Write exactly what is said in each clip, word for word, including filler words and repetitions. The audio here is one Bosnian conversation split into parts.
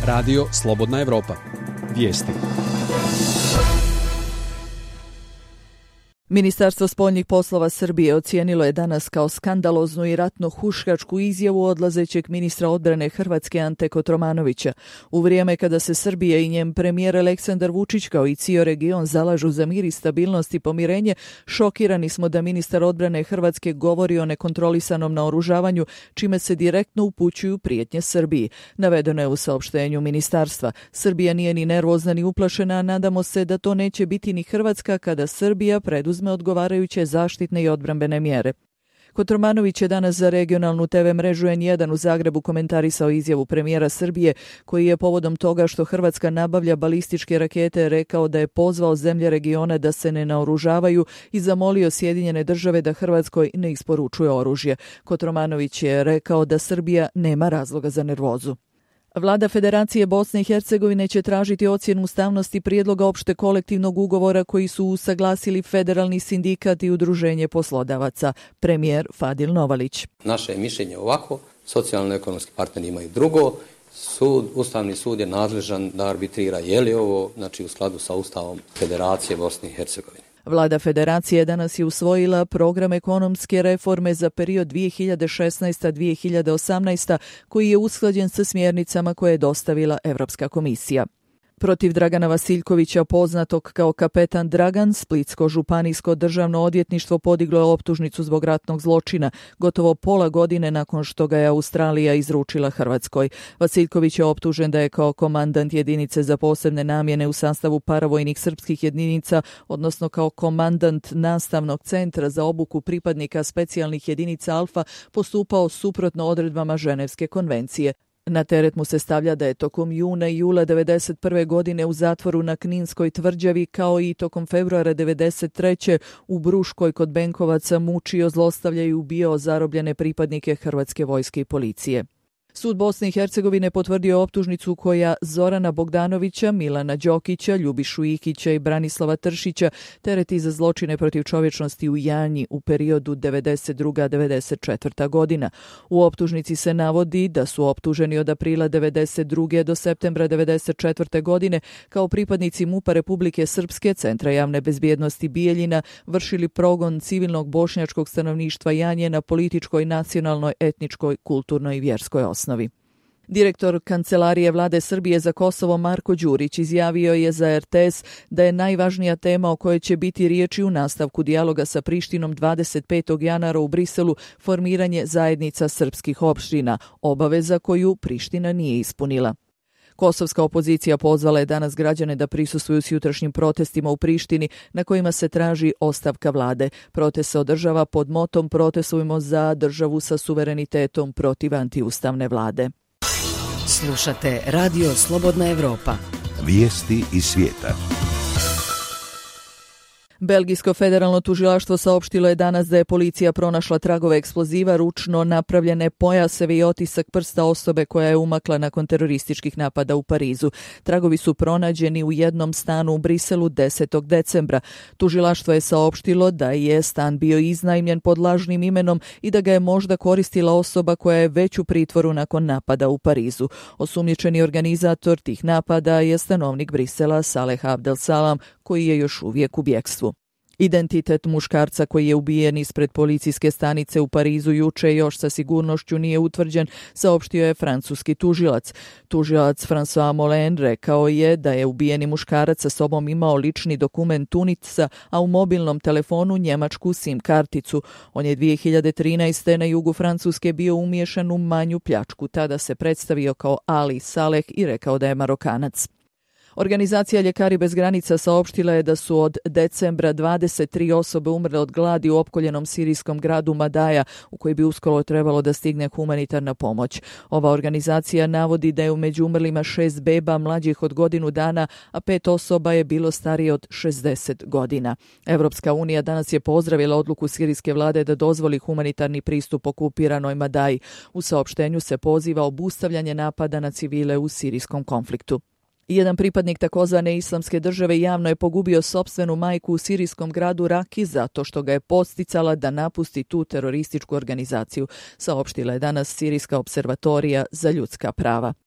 Radio Slobodna Evropa. Vijesti. Ministarstvo spoljnih poslova Srbije ocijenilo je danas kao skandaloznu i ratno huškačku izjavu odlazećeg ministra odbrane Hrvatske Ante Kotromanovića. U vrijeme kada se Srbija i njen premijer Aleksandar Vučić kao i cijeli region zalažu za mir i stabilnost i pomirenje, šokirani smo da ministar odbrane Hrvatske govori o nekontrolisanom naoružavanju, čime se direktno upućuju prijetnje Srbiji. Navedeno je u saopštenju ministarstva. Srbija nije ni nervozna ni uplašena, a nadamo se da to neće biti ni Hrvatska kada Srbija preduzme odgovarajuće zaštitne i odbrambene mjere. Kotromanović je danas za regionalnu te ve mrežu en jedan u Zagrebu komentarisao izjavu premijera Srbije, koji je povodom toga što Hrvatska nabavlja balističke rakete rekao da je pozvao zemlje regiona da se ne naoružavaju i zamolio Sjedinjene države da Hrvatskoj ne isporučuje oružje. Kotromanović je rekao da Srbija nema razloga za nervozu. Vlada Federacije Bosne i Hercegovine će tražiti ocjenu ustavnosti prijedloga opšte kolektivnog ugovora koji su usaglasili Federalni sindikat i Udruženje poslodavaca. Premijer Fadil Novalić. Naše je mišljenje ovako, socijalno-ekonomski partneri imaju drugo, sud, Ustavni sud je nadležan da arbitrira je li ovo, znači u skladu sa Ustavom Federacije Bosne i Hercegovine. Vlada Federacije danas je usvojila program ekonomske reforme za period dvije hiljade šesnaesta do dvije hiljade osamnaesta koji je usklađen sa smjernicama koje je dostavila Evropska komisija. Protiv Dragana Vasiljkovića, poznatog kao kapetan Dragan, Splitsko županijsko državno odvjetništvo podiglo je optužnicu zbog ratnog zločina, gotovo pola godine nakon što ga je Australija izručila Hrvatskoj. Vasiljković je optužen da je kao komandant jedinice za posebne namjene u sastavu paravojnih srpskih jedinica, odnosno kao komandant nastavnog centra za obuku pripadnika specijalnih jedinica Alfa, postupao suprotno odredbama Ženevske konvencije. Na teret mu se stavlja da je tokom juna i jula devedeset prve. godine u zatvoru na Kninskoj tvrđavi kao i tokom februara devedeset treće. u Bruškoj kod Benkovaca mučio, zlostavljao i ubijao zarobljene pripadnike Hrvatske vojske i policije. Sud Bosne i Hercegovine potvrdio optužnicu koja Zorana Bogdanovića, Milana Đokića, Ljubišu Ikića i Branislava Tršića tereti za zločine protiv čovječnosti u Janji u periodu devedeset druga do devedeset četvrta. godina. U optužnici se navodi da su optuženi od aprila devedeset druge. do septembra devedeset četvrte. godine kao pripadnici MUP-a Republike Srpske, Centra javne bezbjednosti Bijeljina, vršili progon civilnog bošnjačkog stanovništva Janje na političkoj, nacionalnoj, etničkoj, kulturnoj i vjerskoj osnovi. Direktor Kancelarije Vlade Srbije za Kosovo Marko Đurić izjavio je za er te es da je najvažnija tema o kojoj će biti riječi u nastavku dijaloga sa Prištinom dvadeset petog januara u Briselu formiranje zajednica srpskih opština, obaveza koju Priština nije ispunila. Kosovska opozicija pozvala je danas građane da prisustvuju s jutrašnjim protestima u Prištini na kojima se traži ostavka vlade. Protest se održava pod motom "Protestujmo za državu sa suverenitetom protiv antiustavne vlade". Slušate Radio Slobodna Evropa. Vijesti iz svijeta. Belgijsko federalno tužilaštvo saopštilo je danas da je policija pronašla tragove eksploziva, ručno napravljene pojaseve i otisak prsta osobe koja je umakla nakon terorističkih napada u Parizu. Tragovi su pronađeni u jednom stanu u Briselu desetog decembra. Tužilaštvo je saopštilo da je stan bio iznajmljen pod lažnim imenom i da ga je možda koristila osoba koja je već u pritvoru nakon napada u Parizu. Osumnjičeni organizator tih napada je stanovnik Brisela Saleh Abdel Salam, koji je još uvijek u bjekstvu. Identitet muškarca koji je ubijen ispred policijske stanice u Parizu juče još sa sigurnošću nije utvrđen, saopštio je francuski tužilac. Tužilac François Molin rekao je da je ubijeni muškarac sa sobom imao lični dokument Tunica, a u mobilnom telefonu njemačku sim karticu. On je dvije hiljade trinaeste. na jugu Francuske bio umiješan u manju pljačku. Tada se predstavio kao Ali Saleh i rekao da je Marokanac. Organizacija Ljekari bez granica saopštila je da su od decembra dvadeset tri osobe umrle od gladi u opkoljenom sirijskom gradu Madaja, u koji bi uskoro trebalo da stigne humanitarna pomoć. Ova organizacija navodi da je među umrlima šest beba mlađih od godinu dana, a pet osoba je bilo starije od šezdeset godina. Evropska unija danas je pozdravila odluku sirijske vlade da dozvoli humanitarni pristup okupiranoj Madaji. U saopštenju se poziva obustavljanje napada na civile u sirijskom konfliktu. Jedan pripadnik takozvane islamske države javno je pogubio sopstvenu majku u sirijskom gradu Raki zato što ga je podsticala da napusti tu terorističku organizaciju, saopštila je danas Sirijska observatorija za ljudska prava.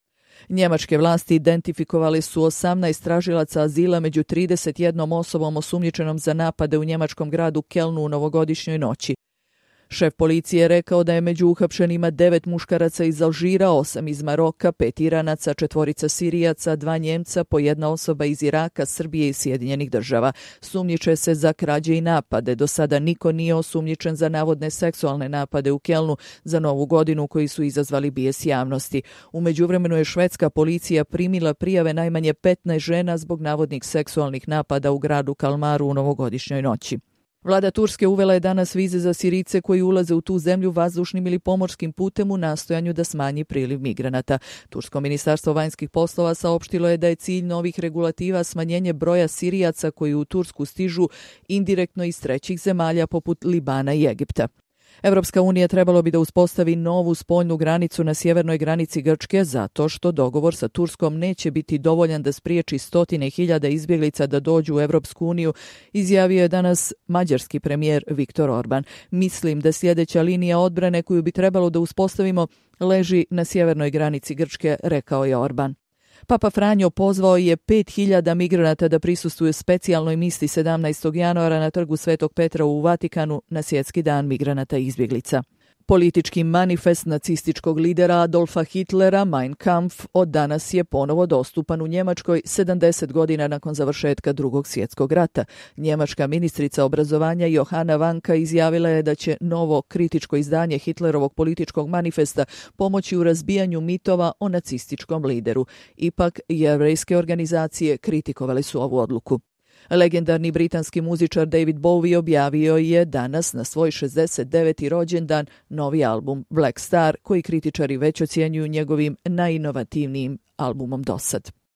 Njemačke vlasti identifikovali su osamnaest tražilaca azila među trideset jednom osobom osumnjičenom za napade u njemačkom gradu Kelnu u novogodišnjoj noći. Šef policije je rekao da je među uhapšenima devet muškaraca iz Alžira, osam iz Maroka, pet Iranaca, četvorica Sirijaca, dva Njemca, po jedna osoba iz Iraka, Srbije i Sjedinjenih država. Sumnjiče se za krađe i napade. Do sada niko nije osumnjičen za navodne seksualne napade u Kelnu za Novu godinu koji su izazvali bijes javnosti. U međuvremenu je švedska policija primila prijave najmanje petnaest žena zbog navodnih seksualnih napada u gradu Kalmaru u novogodišnjoj noći. Vlada Turske uvela je danas vize za Sirijce koji ulaze u tu zemlju vazdušnim ili pomorskim putem u nastojanju da smanji priliv migranata. Tursko ministarstvo vanjskih poslova saopštilo je da je cilj novih regulativa smanjenje broja Sirijaca koji u Tursku stižu indirektno iz trećih zemalja poput Libana i Egipta. Evropska unija trebalo bi da uspostavi novu spoljnu granicu na sjevernoj granici Grčke zato što dogovor sa Turskom neće biti dovoljan da spriječi stotine hiljada izbjeglica da dođu u Evropsku uniju, izjavio je danas mađarski premijer Viktor Orban. Mislim da sljedeća linija odbrane koju bi trebalo da uspostavimo leži na sjevernoj granici Grčke, rekao je Orban. Papa Franjo pozvao je pet hiljada migranata da prisustvuju specijalnoj misti sedamnaestog januara na trgu Svetog Petra u Vatikanu na svjetski dan migranata i izbjeglica. Politički manifest nacističkog lidera Adolfa Hitlera Mein Kampf od danas je ponovo dostupan u Njemačkoj sedamdeset godina nakon završetka Drugog svjetskog rata. Njemačka ministrica obrazovanja Johanna Vanka izjavila je da će novo kritičko izdanje Hitlerovog političkog manifesta pomoći u razbijanju mitova o nacističkom lideru. Ipak, jevrejske organizacije kritikovale su ovu odluku. Legendarni britanski muzičar David Bowie objavio je danas na svoj šezdeset deveti rođendan novi album Black Star, koji kritičari već ocjenjuju njegovim najinovativnijim albumom dosad.